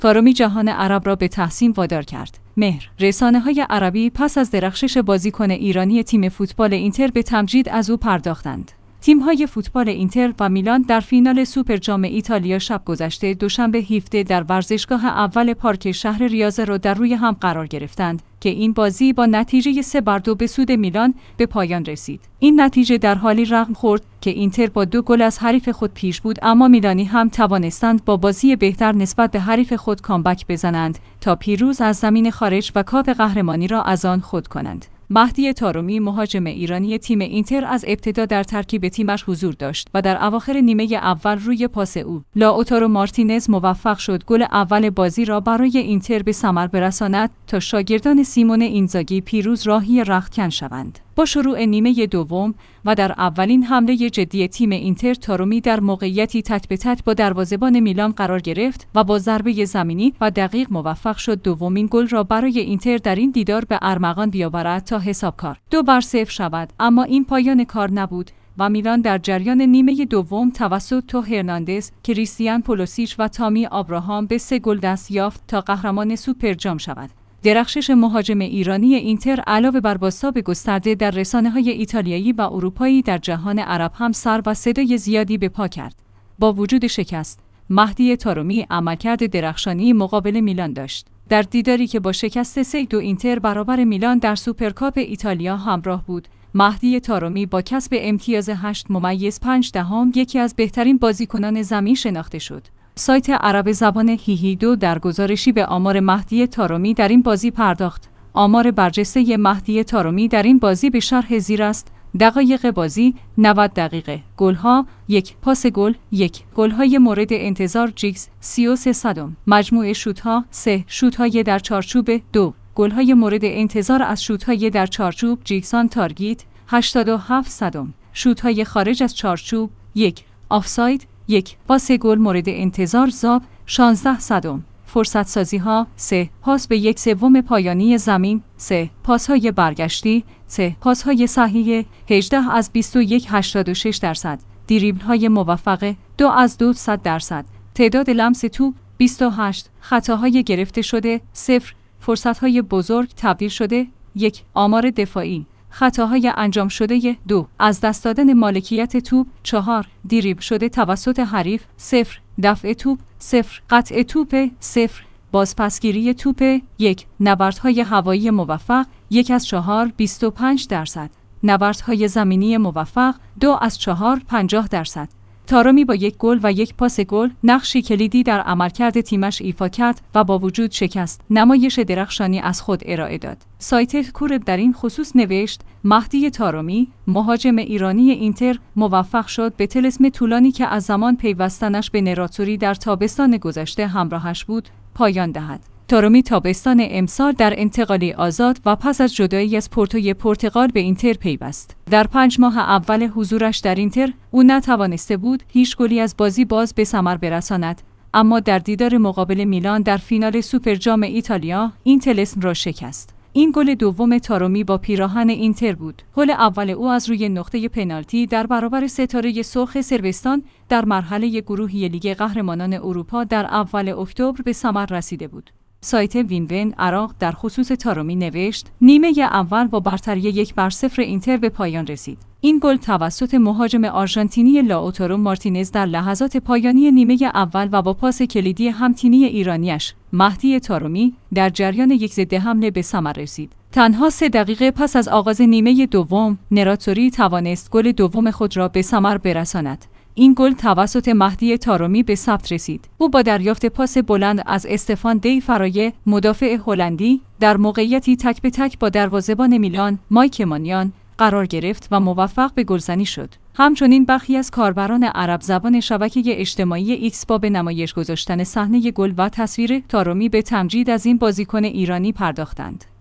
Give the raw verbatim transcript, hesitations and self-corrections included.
تارومی جهان عرب را به تحسین وادار کرد. مهر رسانه‌های عربی پس از درخشش بازیکن ایرانی تیم فوتبال اینتر به تمجید از او پرداختند. تیم‌های فوتبال اینتر و میلان در فینال سوپرجام ایتالیا شب گذشته دوشنبه هفدهم در ورزشگاه اول پارک شهر ریاضه را در روی هم قرار گرفتند که این بازی با نتیجه سه بر دو به سود میلان به پایان رسید. این نتیجه در حالی رقم خورد که اینتر با دو گل از حریف خود پیش بود، اما میلانی هم توانستند با بازی بهتر نسبت به حریف خود کامبک بزنند تا پیروز از زمین خارج و کاپ قهرمانی را از آن خود کنند. مهدی طارمی مهاجم ایرانی تیم اینتر از ابتدا در ترکیب تیمش حضور داشت و در اواخر نیمه اول روی پاس او لاوتارو مارتینز موفق شد گل اول بازی را برای اینتر به ثمر برساند تا شاگردان سیمون اینزاگی پیروز راهی رختکن شوند. با شروع نیمه دوم و در اولین حمله جدی تیم اینتر، طارمی در موقعیتی تک به تک با دروازه‌بان میلان قرار گرفت و با ضربه زمینی و دقیق موفق شد دومین گل را برای اینتر در این دیدار به ارمغان بیاورد تا حسابکار دو بر صفر شود. اما این پایان کار نبود و میلان در جریان نیمه دوم توسط تو هرناندز، کریستیان پولوسیچ و تامی آبراهام به سه گل دست یافت تا قهرمان سوپرجام شود. درخشش مهاجم ایرانی اینتر علاوه بر بازتاب گسترده در رسانه‌های ایتالیایی و اروپایی در جهان عرب هم سر و صدای زیادی به پا کرد. با وجود شکست، مهدی طارمی عملکرد درخشانی مقابل میلان داشت. در دیداری که با شکست سه دو اینتر برابر میلان در سوپرکاپ ایتالیا همراه بود، مهدی طارمی با کسب امتیاز هشت ممیز پنج دهم یکی از بهترین بازیکنان زمین شناخته شد. سایت عرب زبان هیهیدو در گزارشی به آمار مهدی طارمی در این بازی پرداخت. آمار برجسته مهدی طارمی در این بازی به شرح زیر است: دقایق بازی نود دقیقه، گل‌ها یک، پاس گل یک، گل‌های مورد انتظار جیکس سی و سه صدم، مجموع شوت‌ها سه، شوت‌های در چارچوب دو، گل‌های مورد انتظار از شوت‌های در چارچوب جیکسان تارگیت هشتاد و هفت صدم، شوت‌های خارج از چارچوب یک، آفساید یک، پاس گل مورد انتظار زاب شانزده صدم، فرصت سازی ها سه، پاس به یک سوم پایانی زمین سه، پاس های برگشتی سه، پاس های صحیح هجده از بیست و یک هشتاد و شش درصد، دریبل های موفقه دو از دو صد درصد، تعداد لمس توپ بیست و هشت، خطاهای گرفته شده صفر، فرصت های بزرگ تبدیل شده یک، آمار دفاعی خطاهای انجام شده دو، از دست دادن مالکیت توپ چهار، دریبل شده توسط حریف صفر، دفع توپ صفر، قطع توپ صفر، بازپسگیری توپ یک، نبردهای هوایی موفق یک از چهار بیست و پنج درصد، نبردهای زمینی موفق دو از چهار پنجاه درصد. طارمی با یک گل و یک پاس گل نقشی کلیدی در عملکرد تیمش ایفا کرد و با وجود شکست نمایش درخشانی از خود ارائه داد. سایت کورب در این خصوص نوشت: مهدی طارمی مهاجم ایرانی اینتر موفق شد به طلسم طولانی که از زمان پیوستنش به نراتوری در تابستان گذشته همراهش بود پایان دهد. طارمی تابستان امسال در انتقالی آزاد و پس از جدایی از پورتوی پرتغال به اینتر پیوست. در پنج ماه اول حضورش در اینتر او نتوانسته بود هیچ گلی از بازی باز به ثمر برساند، اما در دیدار مقابل میلان در فینال سوپرجام ایتالیا این طلسم را شکست. این گل دوم طارمی با پیراهن اینتر بود. گل اول او از روی نقطه پنالتی در برابر ستاره سرخ صربستان در مرحله گروهی لیگ قهرمانان اروپا در اول اکتبر به ثمر رسیده بود. سایت وین وین عراق در خصوص طارمی نوشت: نیمه اول با برتری یک بر صفر اینتر به پایان رسید. این گل توسط مهاجم آرژانتینی لاوتارو مارتینز در لحظات پایانی نیمه اول و با پاس کلیدی همتینی ایرانیش مهدی طارمی در جریان یک ضد حمله به ثمر رسید. تنها سه دقیقه پس از آغاز نیمه دوم، نراتوری توانست گل دوم خود را به ثمر برساند. این گل توسط مهدی طارمی به ثبت رسید. او با دریافت پاس بلند از استفان دی فرایه، مدافع هلندی، در موقعیتی تک به تک با دروازه‌بان میلان مایک مانیان قرار گرفت و موفق به گلزنی شد. همچنین برخی از کاربران عرب زبان شبکه اجتماعی ایکس با به نمایش گذاشتن صحنه گل و تصویر طارمی به تمجید از این بازیکن ایرانی پرداختند.